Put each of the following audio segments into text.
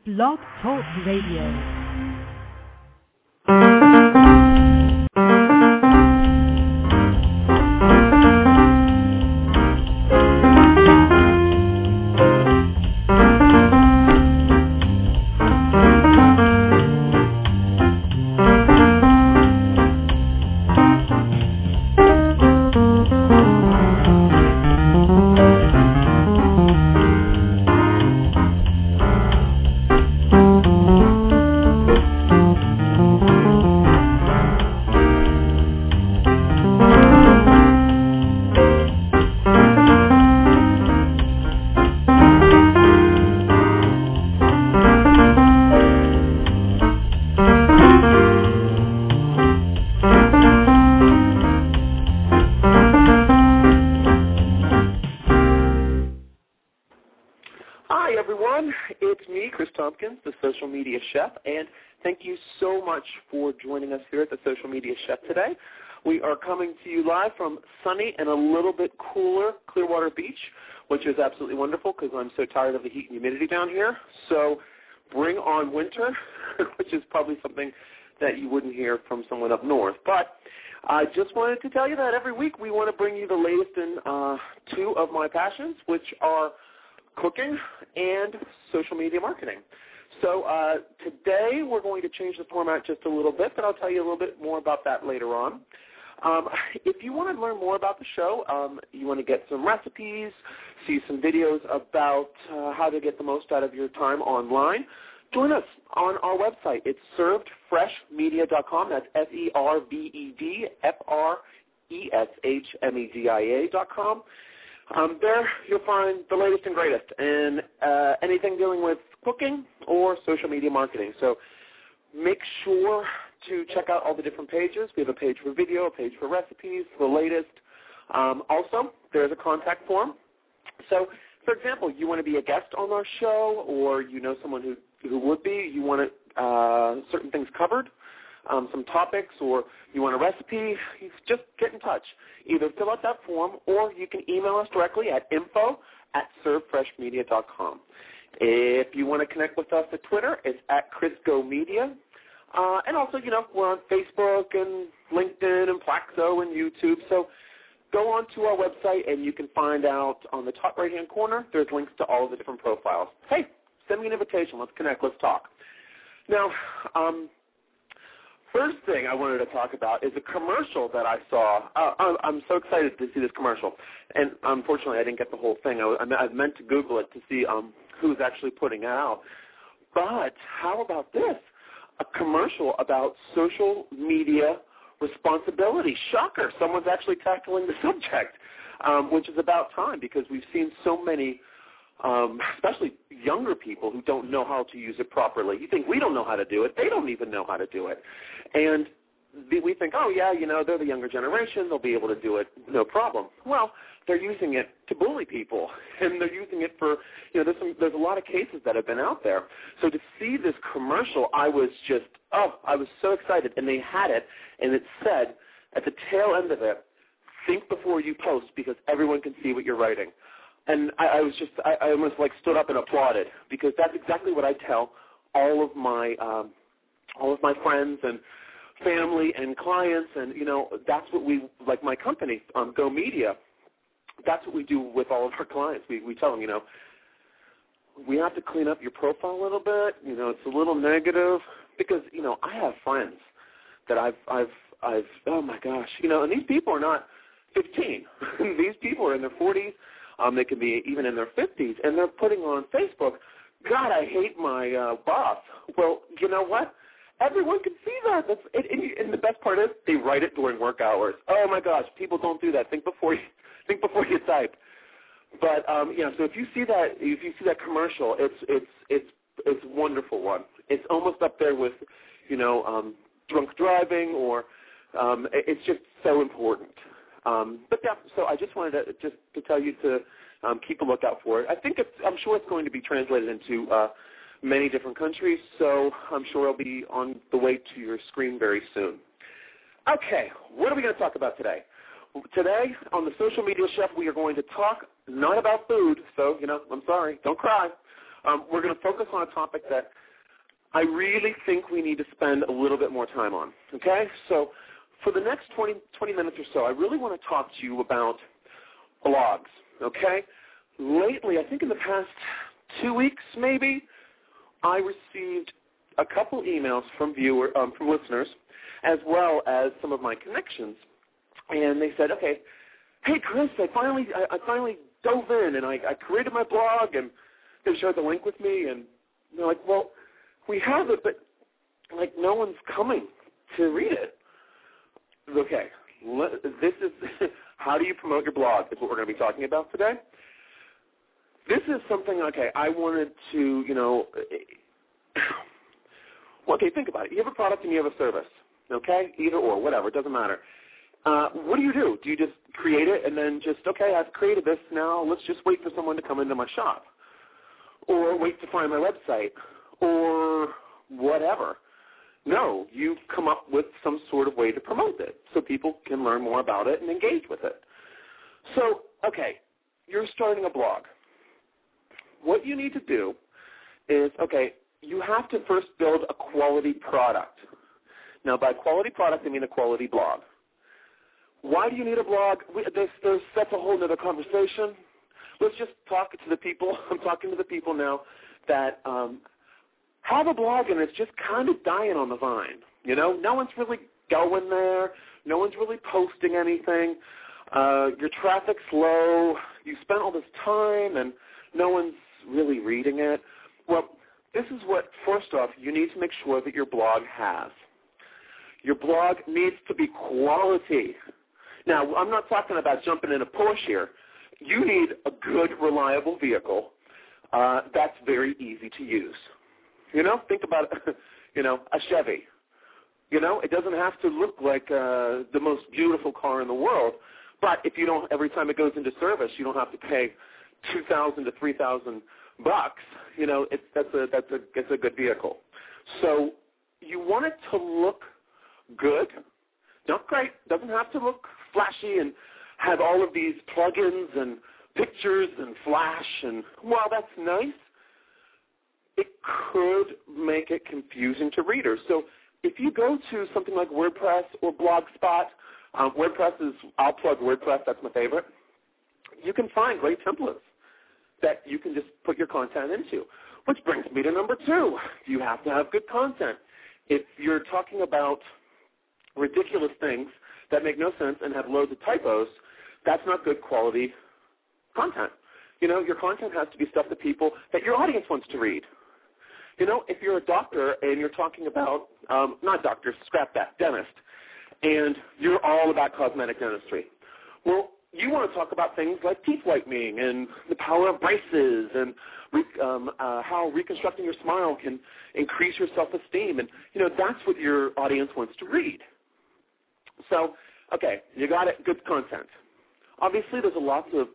Blog Talk Radio. The Social Media Chef, and thank you so much for joining us here at the Social Media Chef today. We are coming to you live from sunny and a little bit cooler Clearwater Beach, which is absolutely wonderful because I'm so tired of the heat and humidity down here. So bring on winter, which is probably something that you wouldn't hear from someone up north. But I just wanted to tell you that every week we want to bring you the latest in two of my passions, which are cooking and social media marketing. So today we're going to change the format just a little bit, but I'll tell you a little bit more about that later on. If you want to learn more about the show, you want to get some recipes, see some videos about how to get the most out of your time online, join us on our website. It's servedfreshmedia.com. That's servedfreshmedia.com. There you'll find the latest and greatest in anything dealing with cooking or social media marketing. So make sure to check out all the different pages. We have a page for video, a page for recipes, the latest. Also, there's a contact form. So, for example, you want to be a guest on our show, or you know someone who would be, you want certain things covered, some topics, or you want a recipe, just get in touch. Either fill out that form, or you can email us directly at info@servedfreshmedia.com. If you want to connect with us at Twitter, it's at CriscoMedia. And also, we're on Facebook and LinkedIn and Plaxo and YouTube. So go on to our website, and you can find out on the top right-hand corner, there's links to all of the different profiles. Hey, send me an invitation. Let's connect. Let's talk. Now, first thing I wanted to talk about is a commercial that I saw. I'm so excited to see this commercial. And unfortunately, I didn't get the whole thing. I meant to Google it to see who's actually putting it out. But how about this? A commercial about social media responsibility. Shocker. Someone's actually tackling the subject, which is about time because we've seen so many, especially younger people who don't know how to use it properly. You think we don't know how to do it. They don't even know how to do it. And we think, oh, yeah, they're the younger generation. They'll be able to do it, no problem. Well, they're using it to bully people, and they're using it for, there's a lot of cases that have been out there. So to see this commercial, I was so excited. And they had it, and it said at the tail end of it, think before you post because everyone can see what you're writing. And I almost stood up and applauded because that's exactly what I tell all of my friends and family and clients, and that's what we, like my company, Go Media, that's what we do with all of our clients. We tell them, we have to clean up your profile a little bit. It's a little negative because I have friends that I've oh my gosh, and these people are not 15. These people are in their 40s. They can be even in their 50s, and they're putting on Facebook, God, I hate my boss. Well, you know what? Everyone can see that. And the best part is they write it during work hours. Oh my gosh, people don't do that. Think before you type. But so if you see that commercial, it's a wonderful one. It's almost up there with drunk driving, or it's just so important. But yeah, so I just wanted to tell you to keep a lookout for it. I'm sure it's going to be translated into many different countries, so I'm sure it'll be on the way to your screen very soon. Okay, what are we going to talk about today? Today on the Social Media Chef, we are going to talk not about food, so I'm sorry, don't cry. We're going to focus on a topic that I really think we need to spend a little bit more time on, okay? So for the next 20 minutes or so, I really want to talk to you about blogs, okay? Lately, I think in the past 2 weeks maybe, I received a couple emails from listeners, as well as some of my connections, and they said, okay, hey Chris, I finally dove in and I created my blog, and they shared the link with me, and they're like, well, we have it, but like no one's coming to read it. Okay, this is how do you promote your blog is what we're going to be talking about today. This is something, okay, I wanted to, okay, think about it. You have a product and you have a service, okay? Either or, whatever, it doesn't matter. What do? Do you just create it and then just, okay, I've created this, now let's just wait for someone to come into my shop, or wait to find my website, or whatever? No, you come up with some sort of way to promote it so people can learn more about it and engage with it. So, okay, you're starting a blog. What you need to do is, okay, you have to first build a quality product. Now, by quality product, I mean a quality blog. Why do you need a blog? That's a whole other conversation. Let's just talk to the people. I'm talking to the people now that have a blog and it's just kind of dying on the vine. No one's really going there. No one's really posting anything. Your traffic's low. You spent all this time and no one's really reading it. Well, this is what, first off, you need to make sure that your blog has. Your blog needs to be quality. Now, I'm not talking about jumping in a Porsche here. You need a good, reliable vehicle that's very easy to use. Think about, a Chevy. It doesn't have to look like the most beautiful car in the world, but if you don't, every time it goes into service, you don't have to pay $2,000 to $3,000. It's a good vehicle. So you want it to look good, not great. Doesn't have to look flashy and have all of these plugins and pictures and flash and, well, that's nice. It could make it confusing to readers. So if you go to something like WordPress or Blogspot, WordPress is, I'll plug WordPress, that's my favorite. You can find great templates that you can just put your content into, which brings me to number 2. You have to have good content. If you're talking about ridiculous things that make no sense and have loads of typos, that's not good quality content. Your content has to be stuff that your audience wants to read. If you're a doctor and you're talking about, not doctor, scrap that, dentist, and you're all about cosmetic dentistry, well, you want to talk about things like teeth whitening and the power of braces and how reconstructing your smile can increase your self-esteem. And, that's what your audience wants to read. So, okay, you got it, good content. Obviously, there's a lot of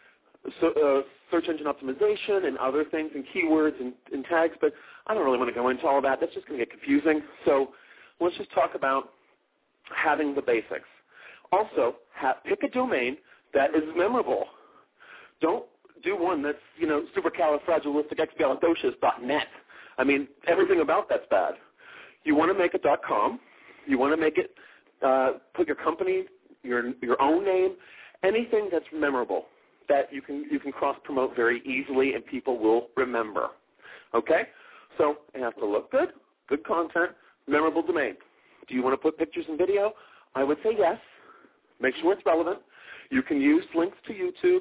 search engine optimization and other things and keywords and tags, but I don't really want to go into all of that. That's just going to get confusing. So let's just talk about having the basics. Also, pick a domain that is memorable. Don't do one that's, supercalifragilisticexpialidocious.net. I mean, everything about that's bad. You want to make a .com. You want to make it, put your company, your own name, anything that's memorable that you can cross-promote very easily and people will remember. Okay? So it has to look good, good content, memorable domain. Do you want to put pictures and video? I would say yes. Make sure it's relevant. You can use links to YouTube.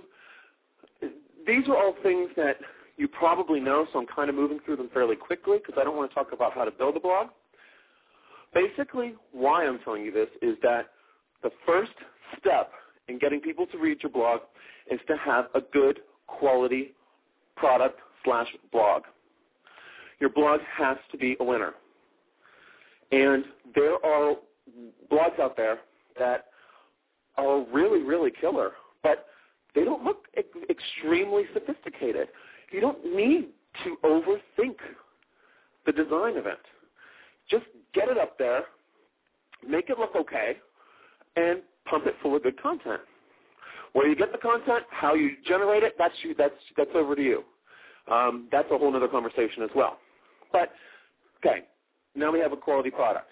These are all things that you probably know, so I'm kind of moving through them fairly quickly because I don't want to talk about how to build a blog. Basically, why I'm telling you this is that the first step in getting people to read your blog is to have a good quality product/blog. Your blog has to be a winner. And there are blogs out there that are really, really killer, but they don't look extremely sophisticated. You don't need to overthink the design of it. Just get it up there, make it look okay, and pump it full of good content. Where you get the content, how you generate it, that's over to you. That's a whole other conversation as well. But, okay, now we have a quality product.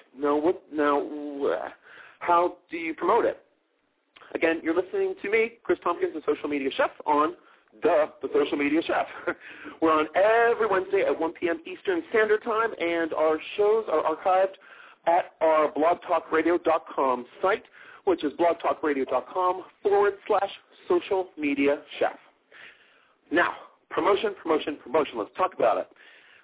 How do you promote it? Again, you're listening to me, Chris Tompkins, the Social Media Chef, on the Social Media Chef. We're on every Wednesday at 1 p.m. Eastern Standard Time, and our shows are archived at our blogtalkradio.com site, which is blogtalkradio.com/social media chef. Now, promotion. Let's talk about it.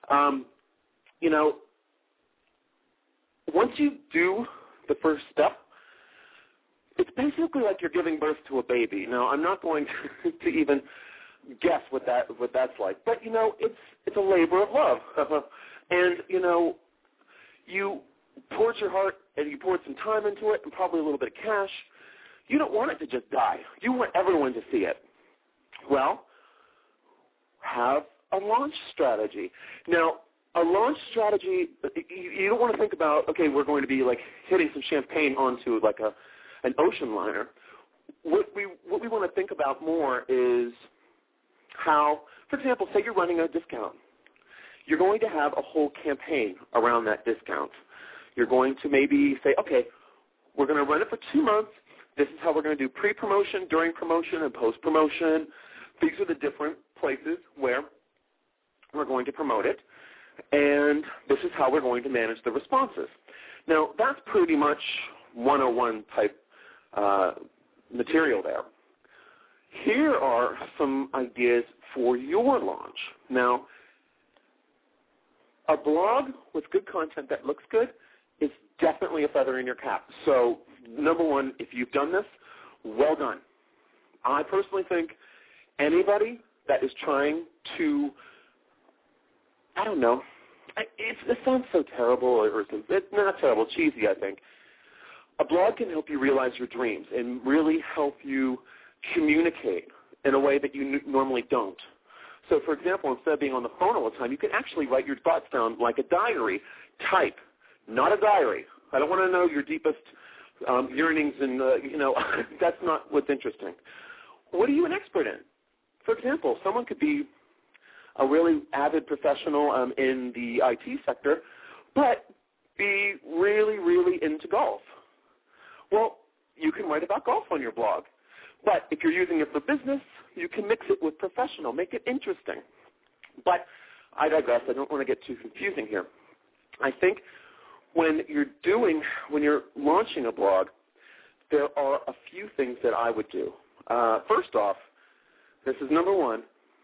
Once you do the first step, it's basically like you're giving birth to a baby. Now, I'm not going to even guess what that's like, but it's a labor of love, and you poured your heart and you poured some time into it, and probably a little bit of cash. You don't want it to just die. You want everyone to see it. Well, have a launch strategy. Now, a launch strategy, you don't want to think about, okay, we're going to be like hitting some champagne onto like an ocean liner. What we want to think about more is how, for example, say you're running a discount. You're going to have a whole campaign around that discount. You're going to maybe say, okay, we're going to run it for 2 months. This is how we're going to do pre-promotion, during promotion, and post-promotion. These are the different places where we're going to promote it, and this is how we're going to manage the responses. Now, that's pretty much 101 type material there. Here are some ideas for your launch. Now, a blog with good content that looks good is definitely a feather in your cap. So, number one, if you've done this, well done. I personally think anybody that is trying to, I don't know, it sounds so terrible, or it's not terrible, cheesy, I think. A blog can help you realize your dreams and really help you communicate in a way that you normally don't. So, for example, instead of being on the phone all the time, you can actually write your thoughts down like a diary. Type, not a diary. I don't want to know your deepest yearnings, and, that's not what's interesting. What are you an expert in? For example, someone could be a really avid professional in the IT sector, but be really, really into golf. Well, you can write about golf on your blog. But if you're using it for business, you can mix it with professional, make it interesting. But I digress. I don't want to get too confusing here. I think when you're launching a blog, there are a few things that I would do. First off, this is number one,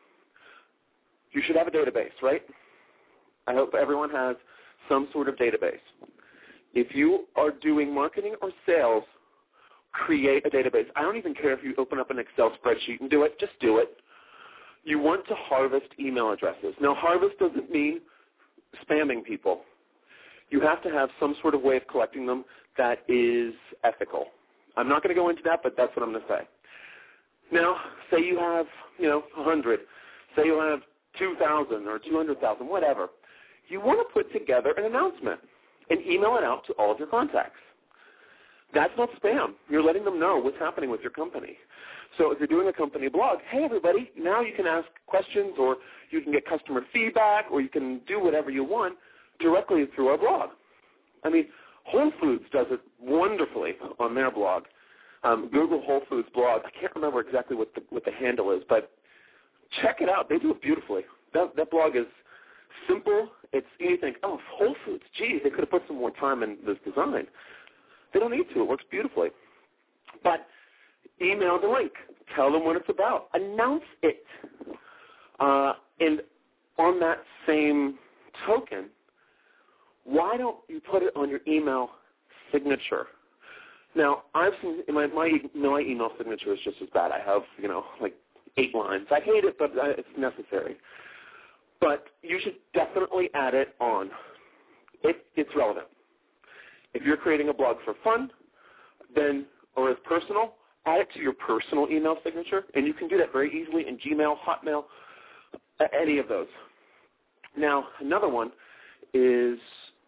you should have a database, right? I hope everyone has some sort of database. If you are doing marketing or sales, create a database. I don't even care if you open up an Excel spreadsheet and do it. Just do it. You want to harvest email addresses. Now, harvest doesn't mean spamming people. You have to have some sort of way of collecting them that is ethical. I'm not going to go into that, but that's what I'm going to say. Now, say you have, 100. Say you have 2,000 or 200,000, whatever. You want to put together an announcement and email it out to all of your contacts. That's not spam. You're letting them know what's happening with your company. So if you're doing a company blog, hey, everybody, now you can ask questions, or you can get customer feedback, or you can do whatever you want directly through our blog. I mean, Whole Foods does it wonderfully on their blog. Google Whole Foods blog. I can't remember exactly what the handle is, but check it out. They do it beautifully. That blog is simple. You think, oh, Whole Foods, geez, they could have put some more time in this design. They don't need to. It works beautifully. But email the link. Tell them what it's about. Announce it. And on that same token, why don't you put it on your email signature? Now, I've seen my email signature is just as bad. I have, like 8 lines. I hate it, but it's necessary. But you should definitely add it on. It's relevant. If you're creating a blog for fun, or as personal, add it to your personal email signature, and you can do that very easily in Gmail, Hotmail, any of those. Now, another one is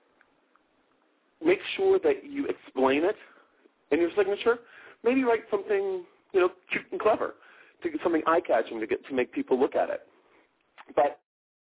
make sure that you explain it in your signature. Maybe write something, cute and clever, to get something eye-catching to make people look at it. But